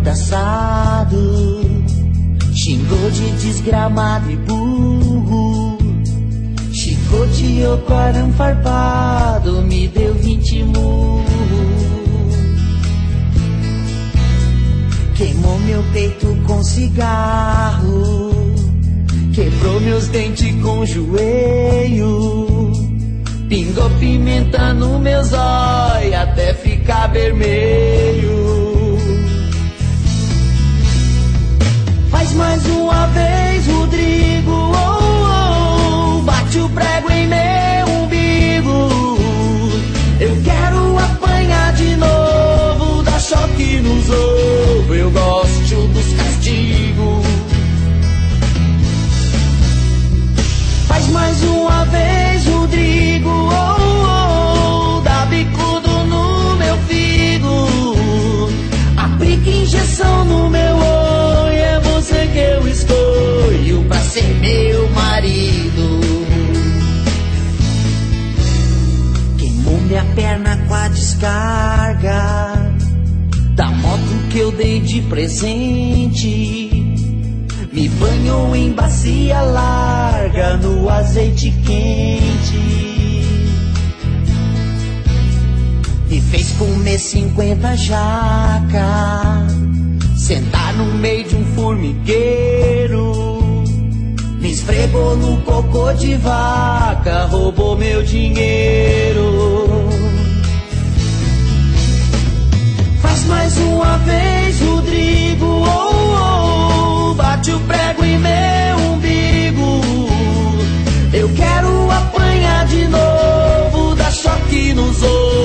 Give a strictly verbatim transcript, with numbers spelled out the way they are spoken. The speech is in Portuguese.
despedaçado, xingou de desgramado e burro, chicoteou para um farpado, me deu vinte murros. Queimou meu peito com cigarro, quebrou meus dentes com joelho, pingou pimenta no meus olhos até ficar vermelho. Faz mais uma vez, Rodrigo, oh, oh, bate o prego em meu umbigo. Eu quero apanhar de novo, dar choque nos ovos, eu gosto dos castigos. Faz mais uma vez, Rodrigo, oh, oh, dá bicudo no meu figo, aplica injeção no meu olho, é você que eu escolho pra ser meu marido. Queimou minha perna com a descarga da moto que eu dei de presente, me banhou em bacia larga no azeite quente, me fez comer cinquenta jaca, sentar no meio de um formigueiro, me esfregou no cocô de vaca, roubou meu dinheiro. Faz mais uma vez, Rodrigo, oh, oh, bate o prego em meu umbigo. Eu quero apanhar de novo, dar choque nos outros,